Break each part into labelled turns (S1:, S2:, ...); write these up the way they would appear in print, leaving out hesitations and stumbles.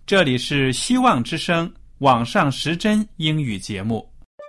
S1: 这里是希望之声网上时针英语节目。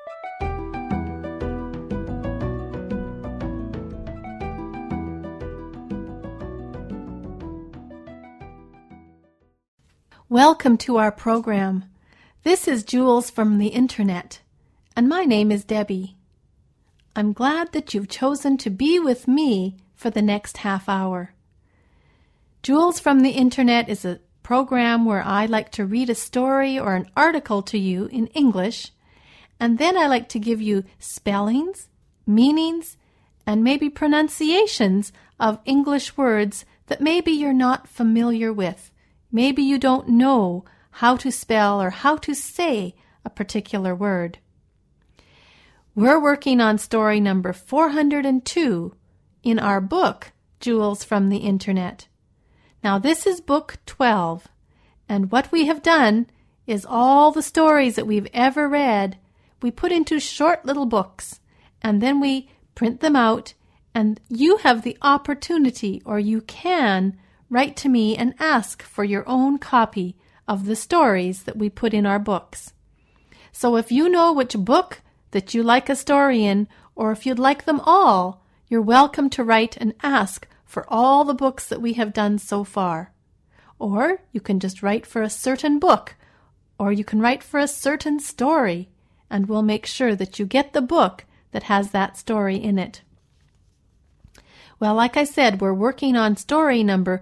S2: Welcome to our program. This is Jules from the Internet, and my name is Debbie. I'm glad that you've chosen to be with me for the next half hour. Jules from the Internet is a program where I like to read a story or an article to you in English, and then I like to give you spellings, meanings, and maybe pronunciations of English words that maybe you're not familiar with. Maybe you don't know how to spell or how to say a particular word. We're working on story number 402 in our book, Jules from the Internet. Now this is book 12, and what we have done is all the stories that we've ever read, we put into short little books, and then we print them out, and you have the opportunity, or you can, write to me and ask for your own copy of the stories that we put in our books. So if you know which book that you like a story in, or if you'd like them all, you're welcome to write and ask for all the books that we have done so far. Or you can just write for a certain book, or you can write for a certain story, and we'll make sure that you get the book that has that story in it. Well, like I said, we're working on story number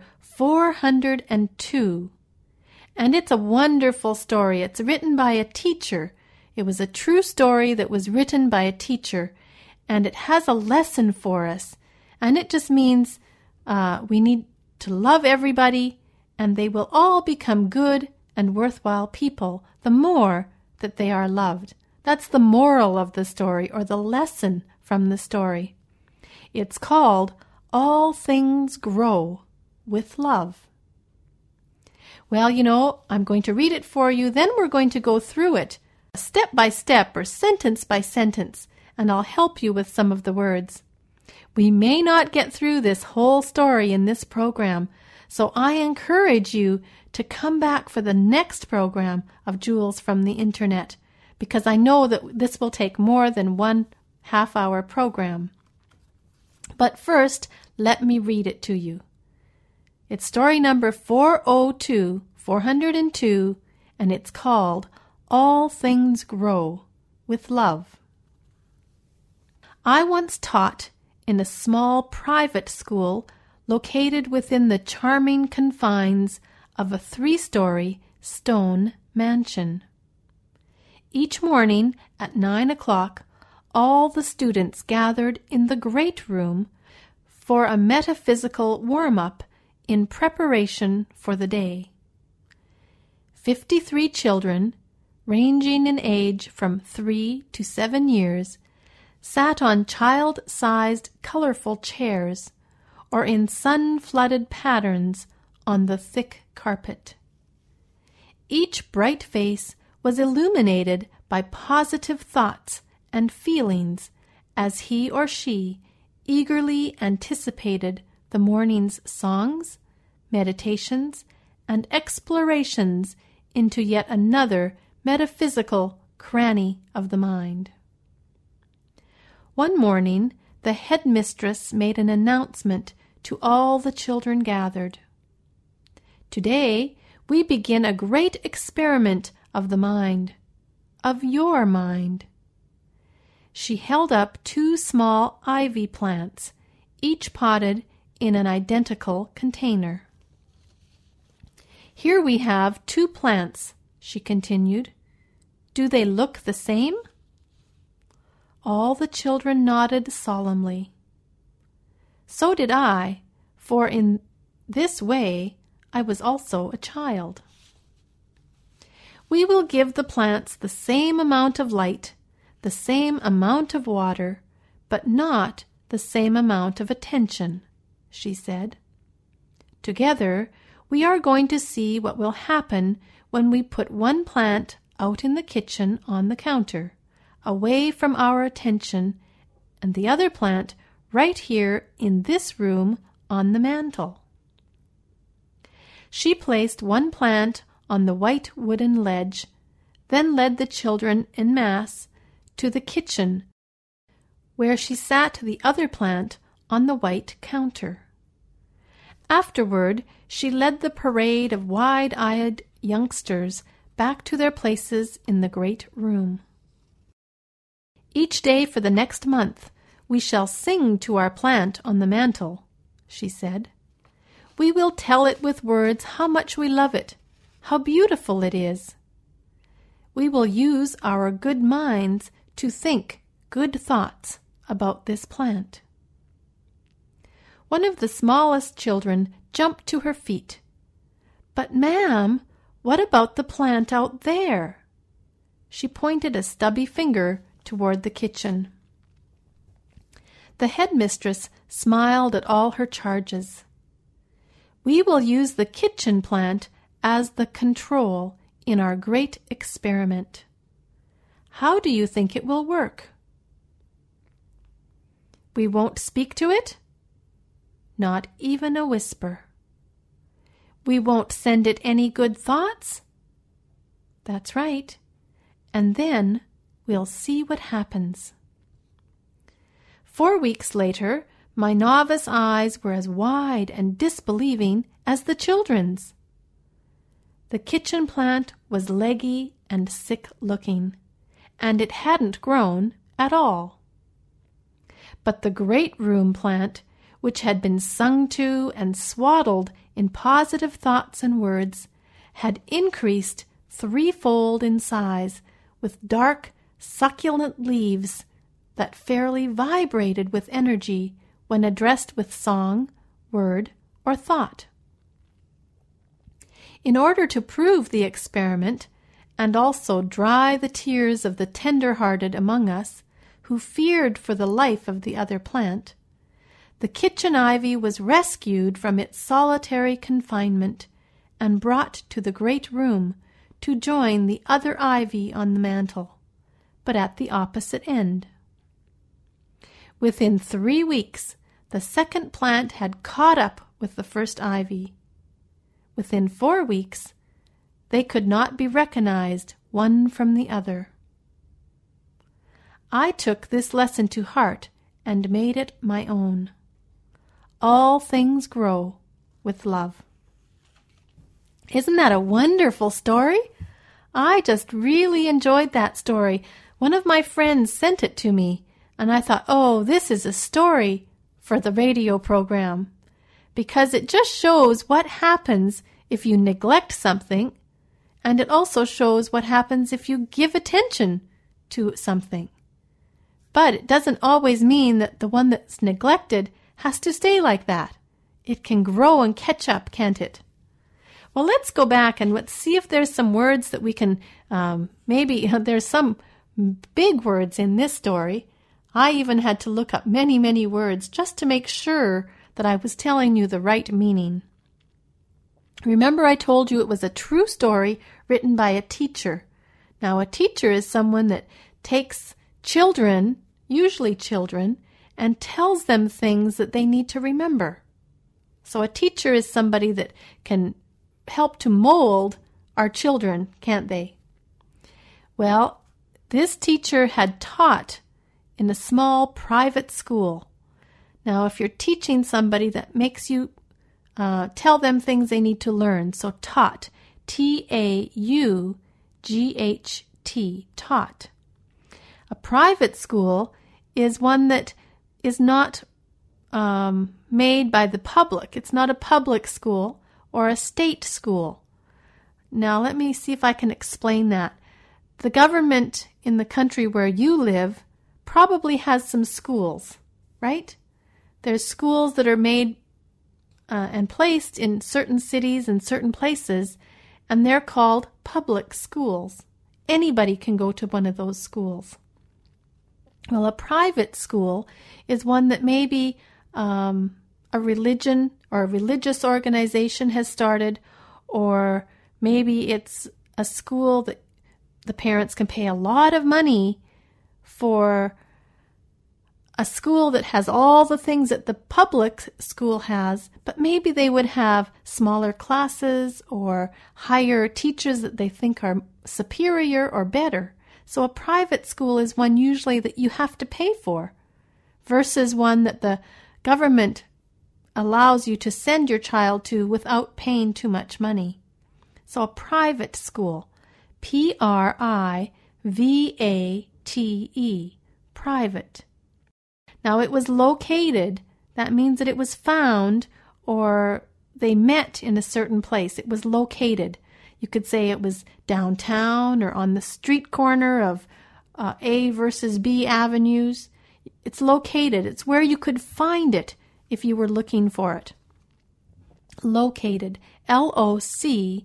S2: 402. And it's a wonderful story. It's written by a teacher. It was a true story that was written by a teacher. And it has a lesson for us. And it just means we need to love everybody, and they will all become good and worthwhile people the more that they are loved. That's the moral of the story, or the lesson from the story. It's called All Things Grow with Love. Well, I'm going to read it for you, then we're going to go through it step by step or sentence by sentence, and I'll help you with some of the words. We may not get through this whole story in this program, so I encourage you to come back for the next program of Jules from the Internet, because I know that this will take more than 1 half-hour program. But first, let me read it to you. It's story number 402, and it's called All Things Grow with Love. I once taught in a small private school located within the charming confines of a 3-story stone mansion. Each morning at 9 o'clock, all the students gathered in the great room for a metaphysical warm-up in preparation for the day. 53 children, ranging in age from 3 to 7 years, sat on child-sized colorful chairs or in sun-flooded patterns on the thick carpet. Each bright face was illuminated by positive thoughts and feelings as he or she eagerly anticipated the morning's songs, meditations, and explorations into yet another metaphysical cranny of the mind. One morning, the headmistress made an announcement to all the children gathered. Today, we begin a great experiment of the mind, of your mind. She held up 2 small ivy plants, each potted in an identical container. Here we have 2 plants, she continued. Do they look the same? All the children nodded solemnly. So did I, for in this way I was also a child. We will give the plants the same amount of light, the same amount of water, but not the same amount of attention, she said. Together, we are going to see what will happen when we put one plant out in the kitchen on the counter, away from our attention, and the other plant right here in this room on the mantel. She placed one plant on the white wooden ledge, then led the children en masse to the kitchen, where she sat the other plant on the white counter. Afterward, she led the parade of wide-eyed youngsters back to their places in the great room. "Each day for the next month we shall sing to our plant on the mantel," she said. "We will tell it with words how much we love it, how beautiful it is. We will use our good minds to think good thoughts about this plant." One of the smallest children jumped to her feet. "But, ma'am, what about the plant out there?" She pointed a stubby finger toward the kitchen. The headmistress smiled at all her charges. "We will use the kitchen plant as the control in our great experiment. How do you think it will work?" "We won't speak to it?" "Not even a whisper." "We won't send it any good thoughts?" "That's right. And then we'll see what happens." 4 weeks later, my novice eyes were as wide and disbelieving as the children's. The kitchen plant was leggy and sick-looking, and it hadn't grown at all. But the great room plant, which had been sung to and swaddled in positive thoughts and words, had increased threefold in size, with dark, succulent leaves that fairly vibrated with energy when addressed with song, word, or thought. In order to prove the experiment, and also dry the tears of the tender-hearted among us, who feared for the life of the other plant, the kitchen ivy was rescued from its solitary confinement and brought to the great room to join the other ivy on the mantel, but at the opposite end. Within 3 weeks, the second plant had caught up with the first ivy. Within 4 weeks, they could not be recognized one from the other. I took this lesson to heart and made it my own. All things grow with love. Isn't that a wonderful story? I just really enjoyed that story. One of my friends sent it to me, and I thought, oh, this is a story for the radio program, because it just shows what happens if you neglect something, and it also shows what happens if you give attention to something. But it doesn't always mean that the one that's neglected has to stay like that. It can grow and catch up, can't it? Well, let's go back and let's see if there's some words that we can, maybe there's some big words in this story. I even had to look up many, many words just to make sure that I was telling you the right meaning. Remember, I told you it was a true story written by a teacher. Now, a teacher is someone that takes children, usually children, and tells them things that they need to remember. So a teacher is somebody that can help to mold our children, can't they? Well, this teacher had taught in a small private school. Now, if you're teaching somebody, that makes you tell them things they need to learn. So taught, T-A-U-G-H-T, taught. A private school is one that is not made by the public. It's not a public school or a state school. Now, let me see if I can explain that. The government in the country where you live probably has some schools, right? There's schools that are made and placed in certain cities and certain places, and they're called public schools. Anybody can go to one of those schools. Well, a private school is one that maybe a religion or a religious organization has started, or maybe it's a school that the parents can pay a lot of money for a school that has all the things that the public school has, but maybe they would have smaller classes or hire teachers that they think are superior or better. So a private school is one usually that you have to pay for versus one that the government allows you to send your child to without paying too much money. So a private school, Private, private. Now it was located. That means that it was found or they met in a certain place. It was located. You could say it was downtown or on the street corner of A versus B avenues. It's located. It's where you could find it if you were looking for it. Located. Locatted.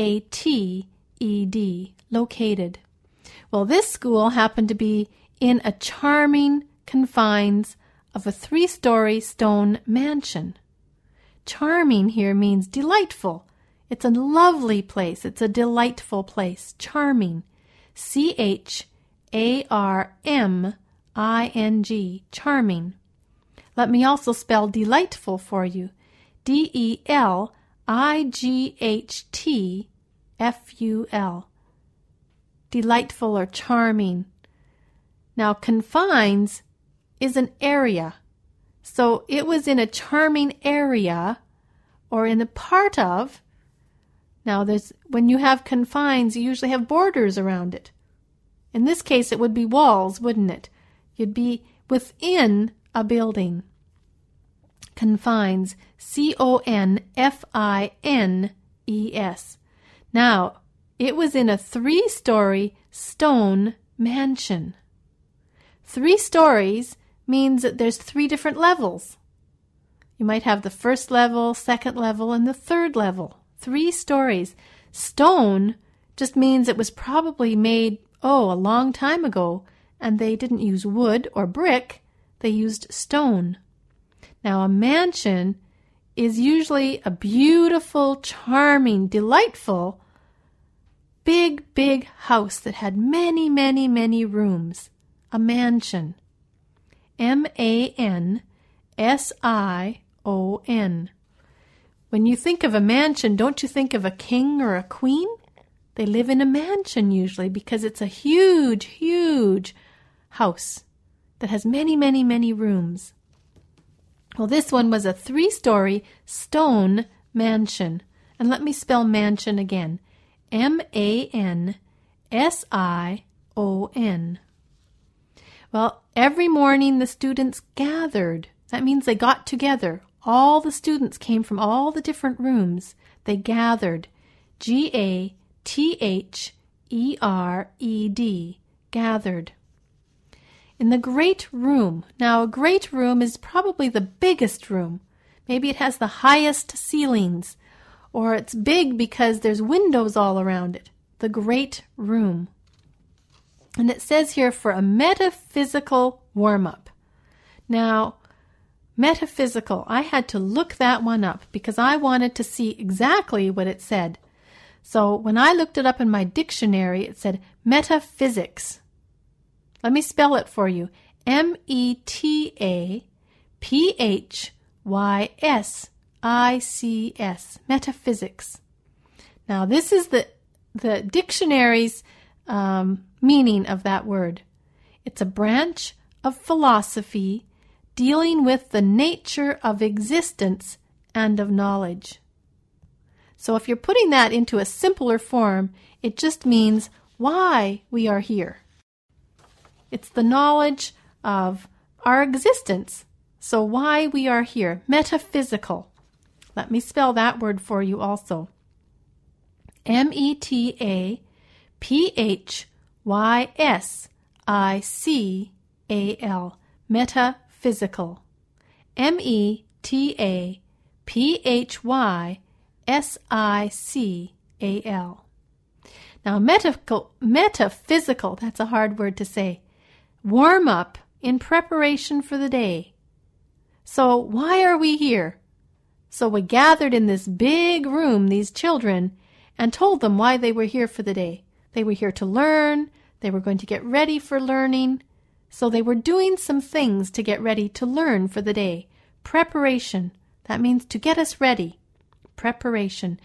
S2: Located. Well, this school happened to be in a charming confines of a 3-story stone mansion. Charming here means delightful. It's a lovely place. It's a delightful place. Charming. Charming. Charming. Let me also spell delightful for you. Delight-ful. Delightful or charming. Now, confines is an area. So it was in a charming area or in a part of. Now, when you have confines, you usually have borders around it. In this case, it would be walls, wouldn't it? You'd be within a building. Confines. Confines. Now, it was in a 3-story stone mansion. 3 stories means that there's 3 different levels. You might have the first level, second level, and the third level. 3 stories. Stone just means it was probably made, a long time ago, and they didn't use wood or brick. They used stone. Now, a mansion is usually a beautiful, charming, delightful, big house that had many, many, many rooms. A mansion. Mansion. When you think of a mansion, don't you think of a king or a queen? They live in a mansion usually because it's a huge, huge house that has many, many, many rooms. Well, this one was a 3-story stone mansion. And let me spell mansion again. Mansion. Well, every morning the students gathered. That means they got together. All the students came from all the different rooms. They gathered. Gathered. Gathered. In the great room. Now, a great room is probably the biggest room. Maybe it has the highest ceilings. Or it's big because there's windows all around it. The great room. And it says here for a metaphysical warm-up. Now, metaphysical, I had to look that one up because I wanted to see exactly what it said. So when I looked it up in my dictionary, it said metaphysics. Let me spell it for you. metaphysics. Metaphysics. Now, this is the dictionary's meaning of that word. It's a branch of philosophy dealing with the nature of existence and of knowledge. So if you're putting that into a simpler form, it just means why we are here. It's the knowledge of our existence. So why we are here. Metaphysical. Let me spell that word for you also. metaphysical. Metaphysical. metaphysical. Now, metaphysical, that's a hard word to say. Warm up in preparation for the day. So why are we here? So we gathered in this big room, these children, and told them why they were here for the day. They were here to learn. They were going to get ready for learning. So they were doing some things to get ready to learn for the day. Preparation. That means to get us ready. Preparation.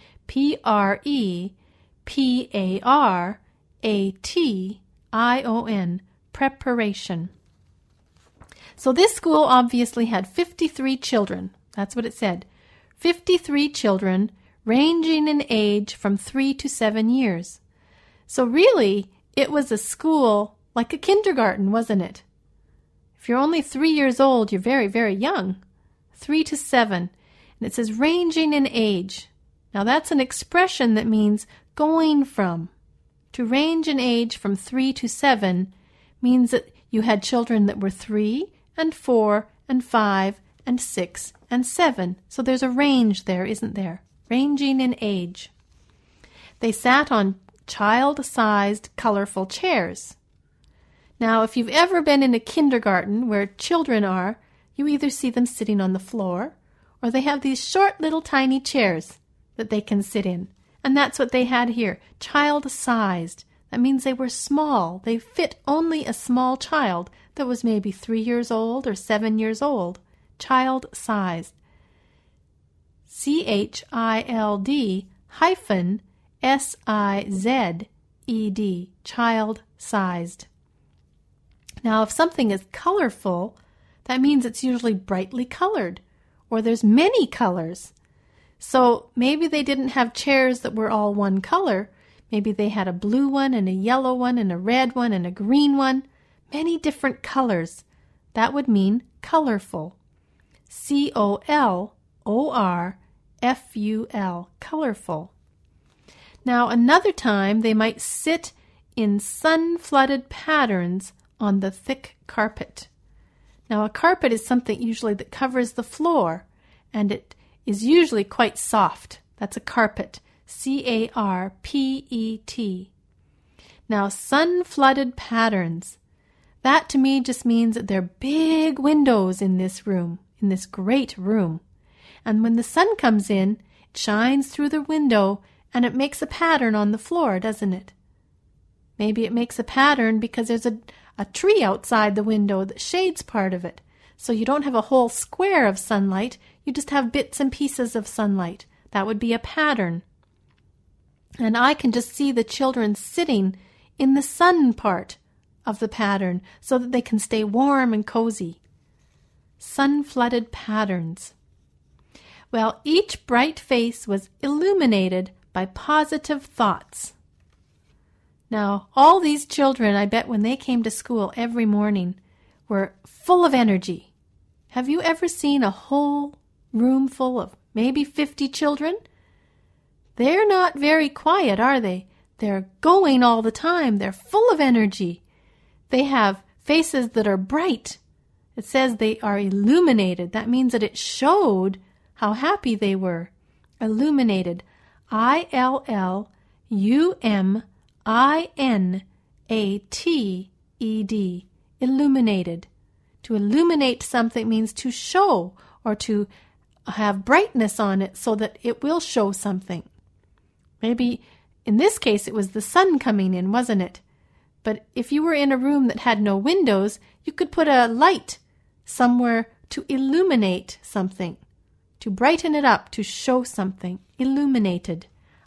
S2: Preparation. Preparation. So this school obviously had 53 children. That's what it said. 53 children ranging in age from 3 to 7 years. So really, it was a school like a kindergarten, wasn't it? If you're only 3 years old, you're very, very young. 3 to 7. And it says ranging in age. Now that's an expression that means going from. To range in age from 3 to 7 means that you had children that were 3 and 4 and 5 and 6 and 7. So there's a range there, isn't there? Ranging in age. They sat on child-sized, colorful chairs. Now, if you've ever been in a kindergarten where children are, you either see them sitting on the floor or they have these short little tiny chairs that they can sit in. And that's what they had here, child-sized. That means they were small. They fit only a small child that was maybe 3 years old or 7 years old. Child-sized. CHILD-SIZED. Child-sized. Now, if something is colorful, that means it's usually brightly colored, or there's many colors. So maybe they didn't have chairs that were all one color. Maybe they had a blue one and a yellow one and a red one and a green one. Many different colors. That would mean colorful. COLORFUL. Colorful. Now, another time they might sit in sun-flooded patterns on the thick carpet. Now, a carpet is something usually that covers the floor, and it is usually quite soft. That's a carpet. CARPET. Now, sun-flooded patterns. That to me just means that there are big windows in this room, in this great room. And when the sun comes in, it shines through the window and it makes a pattern on the floor, doesn't it? Maybe it makes a pattern because there's a tree outside the window that shades part of it. So you don't have a whole square of sunlight, you just have bits and pieces of sunlight. That would be a pattern. And I can just see the children sitting in the sun part of the pattern so that they can stay warm and cozy. Sun-flooded patterns. Well, each bright face was illuminated by positive thoughts. Now, all these children, I bet when they came to school every morning, were full of energy. Have you ever seen a whole room full of maybe 50 children? They're not very quiet, are they? They're going all the time. They're full of energy. They have faces that are bright. It says they are illuminated. That means that it showed how happy they were. Illuminated. ILLUMINATED. Illuminated. To illuminate something means to show or to have brightness on it so that it will show something. Maybe in this case it was the sun coming in, wasn't it? But if you were in a room that had no windows, you could put a light somewhere to illuminate something, to brighten it up, to show something. Illuminated.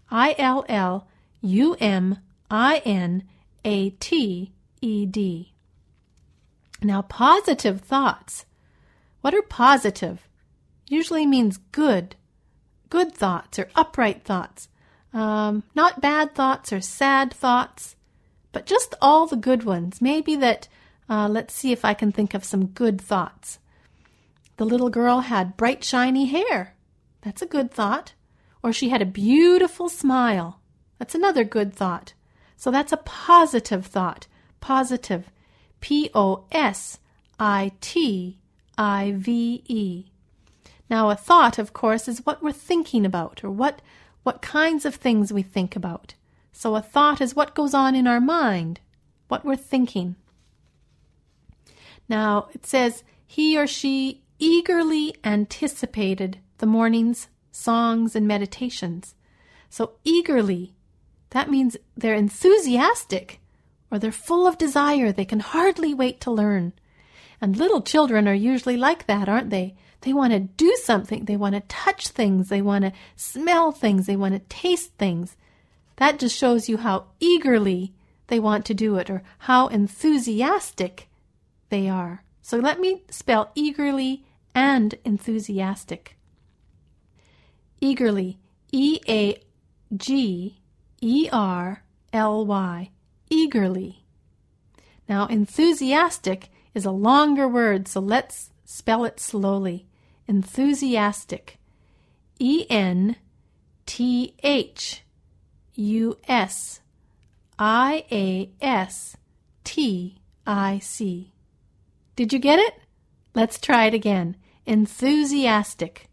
S2: ILLUMINATED. Now, positive thoughts. What are positive? Usually means good. Good thoughts or upright thoughts. Not bad thoughts or sad thoughts, but just all the good ones. Maybe that, let's see if I can think of some good thoughts. The little girl had bright, shiny hair. That's a good thought. Or she had a beautiful smile. That's another good thought. So that's a positive thought. Positive. POSITIVE. Now, a thought, of course, is what we're thinking about, or what kinds of things we think about. So a thought is what goes on in our mind, what we're thinking. Now, it says, he or she eagerly anticipated the morning's songs and meditations. So eagerly, that means they're enthusiastic or they're full of desire. They can hardly wait to learn. And little children are usually like that, aren't they? They want to do something. They want to touch things. They want to smell things. They want to taste things. That just shows you how eagerly they want to do it, or how enthusiastic they are. So let me spell eagerly and enthusiastic. Eagerly, E-A-G-E-R-L-Y, eagerly. Now, enthusiastic is a longer word, so let's spell it slowly. Enthusiastic, E-N-T-H-U-S-I-A-S-T-I-C. Did you get it? Let's try it again. Enthusiastic,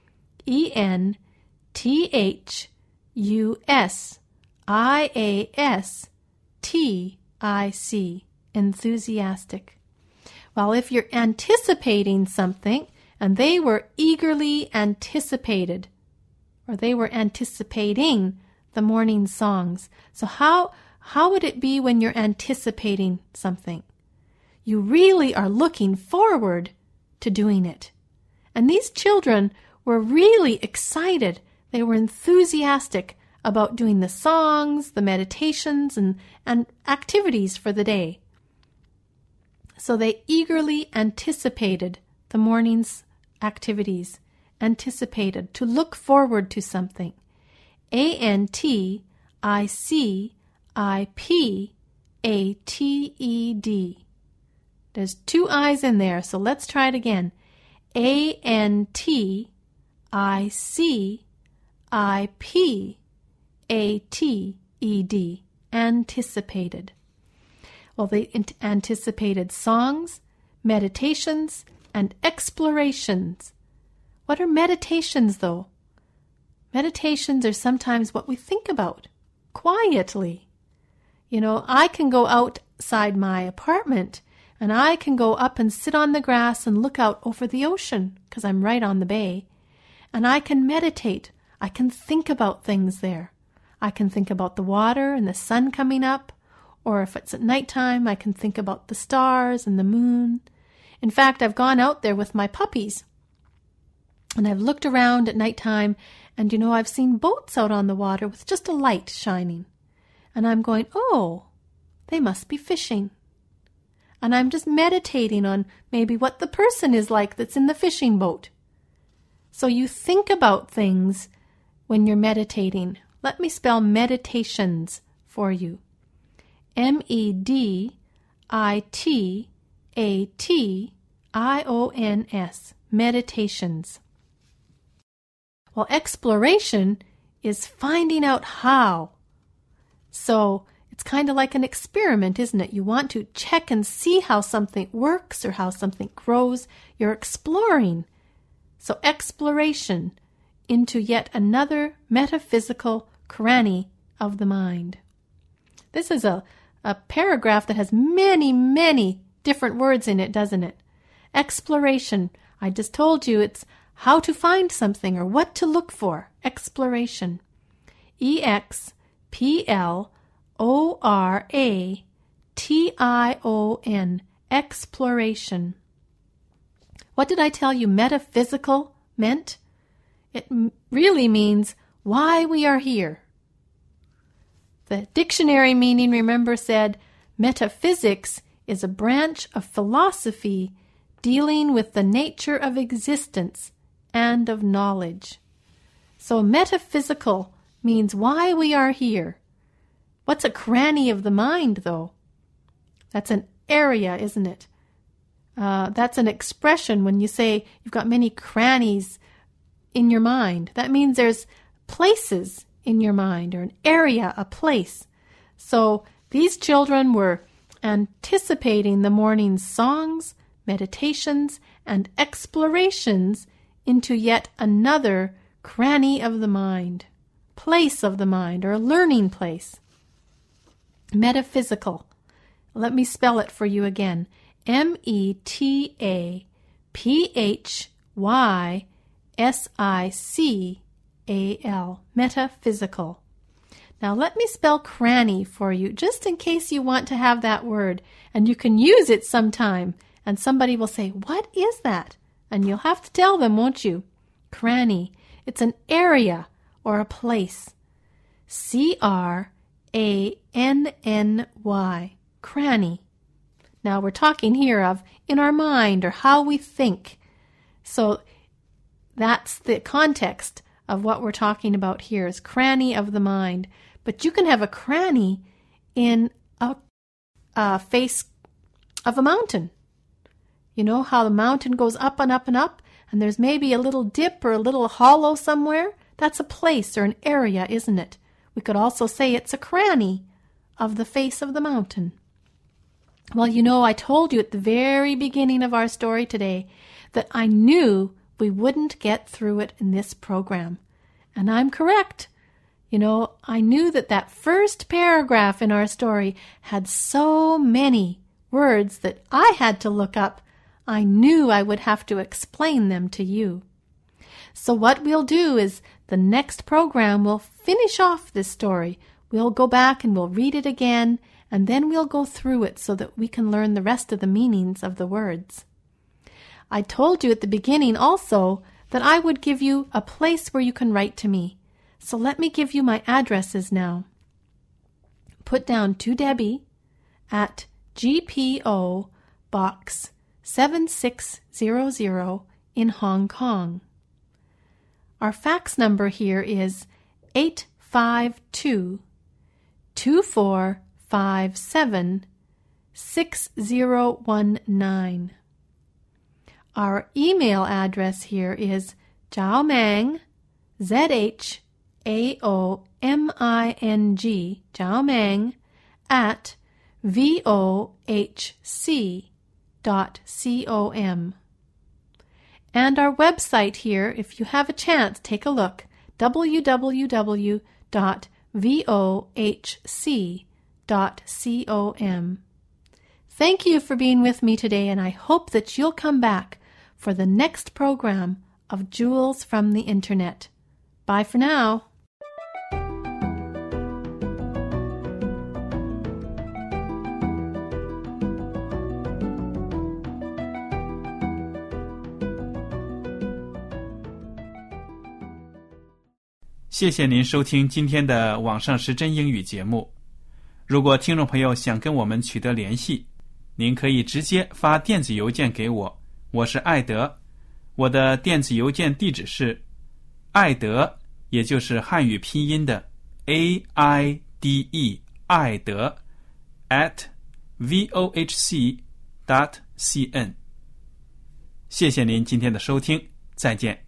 S2: E-N-T-H-U-S-I-A-S-T-I-C. Enthusiastic. Well, if you're anticipating something, and they were eagerly anticipated, or they were anticipating the morning songs. So how would it be when you're anticipating something? You really are looking forward to doing it. And these children were really excited. They were enthusiastic about doing the songs, the meditations, and activities for the day. So they eagerly anticipated the morning's activities, anticipated, to look forward to something. A-N-T-I-C-I-P-A-T-E-D. There's two I's in there, so let's try it again. A-N-T-I-C-I-P-A-T-E-D. Anticipated. Well, they anticipated songs, meditations, and explorations. What are meditations, though? Meditations are sometimes what we think about quietly. You know, I can go outside my apartment and I can go up and sit on the grass and look out over the ocean because I'm right on the bay. And I can meditate. I can think about things there. I can think about the water and the sun coming up. Or if it's at nighttime, I can think about the stars and the moon. In fact, I've gone out there with my puppies. And I've looked around at nighttime, and you know, I've seen boats out on the water with just a light shining. And I'm going, oh, they must be fishing. And I'm just meditating on maybe what the person is like that's in the fishing boat. So you think about things when you're meditating. Let me spell meditations for you. M-E-D-I-T-A-T-I-O-N-S. Meditations. Well, exploration is finding out how. So it's kind of like an experiment, isn't it? You want to check and see how something works or how something grows. You're exploring. So exploration into yet another metaphysical cranny of the mind. This is a paragraph that has many, many different words in it, doesn't it? Exploration. I just told you it's how to find something or what to look for. Exploration. E-X-P-L-O-R-A-T-I-O-N. Exploration. What did I tell you metaphysical meant? It really means why we are here. The dictionary meaning, remember, said metaphysics is a branch of philosophy dealing with the nature of existence and of knowledge. So metaphysical means why we are here. What's a cranny of the mind, though? That's an area, isn't it? That's an expression when you say you've got many crannies in your mind. That means there's places in your mind, or an area, a place. So these children were anticipating the morning's songs, meditations, and explorations into yet another cranny of the mind, place of the mind, or a learning place. Metaphysical. Let me spell it for you again. M-E-T-A-P-H-Y-S-I-C-A-L. Metaphysical. Now let me spell cranny for you, just in case you want to have that word, and you can use it sometime, and somebody will say, "What is that?" And you'll have to tell them, won't you? Cranny. It's an area or a place. C-R-A-N-N-Y. Cranny. Now we're talking here of in our mind or how we think. So that's the context of what we're talking about here is cranny of the mind. But you can have a cranny in a face of a mountain. You know how the mountain goes up and up and up, and there's maybe a little dip or a little hollow somewhere? That's a place or an area, isn't it? We could also say it's a cranny of the face of the mountain. Well, you know, I told you at the very beginning of our story today that I knew we wouldn't get through it in this program. And I'm correct. You know, I knew that first paragraph in our story had so many words that I had to look up. I knew I would have to explain them to you. So what we'll do is the next program will finish off this story. We'll go back and we'll read it again, and then we'll go through it so that we can learn the rest of the meanings of the words. I told you at the beginning also that I would give you a place where you can write to me. So let me give you my addresses now. Put down to Debbie at GPO Box 7600 in Hong Kong. Our fax number here is 852-2457-6019. Our email address here is Zhaoming, Z-H-A-O-M-I-N-G, Zhaoming, at vohc.com. And our website here, if you have a chance, take a look, www.vohc.com. Thank you for being with me today, and I hope that you'll come back for the next program of Jewels from the Internet. Bye for now.
S1: 谢谢您收听今天的网上时针英语节目。如果听众朋友想跟我们取得联系，您可以直接发电子邮件给我，我是艾德。我的电子邮件地址是艾德，也就是汉语拼音的 AIDE 艾德 @vohc.cn。谢谢您今天的收听，再见。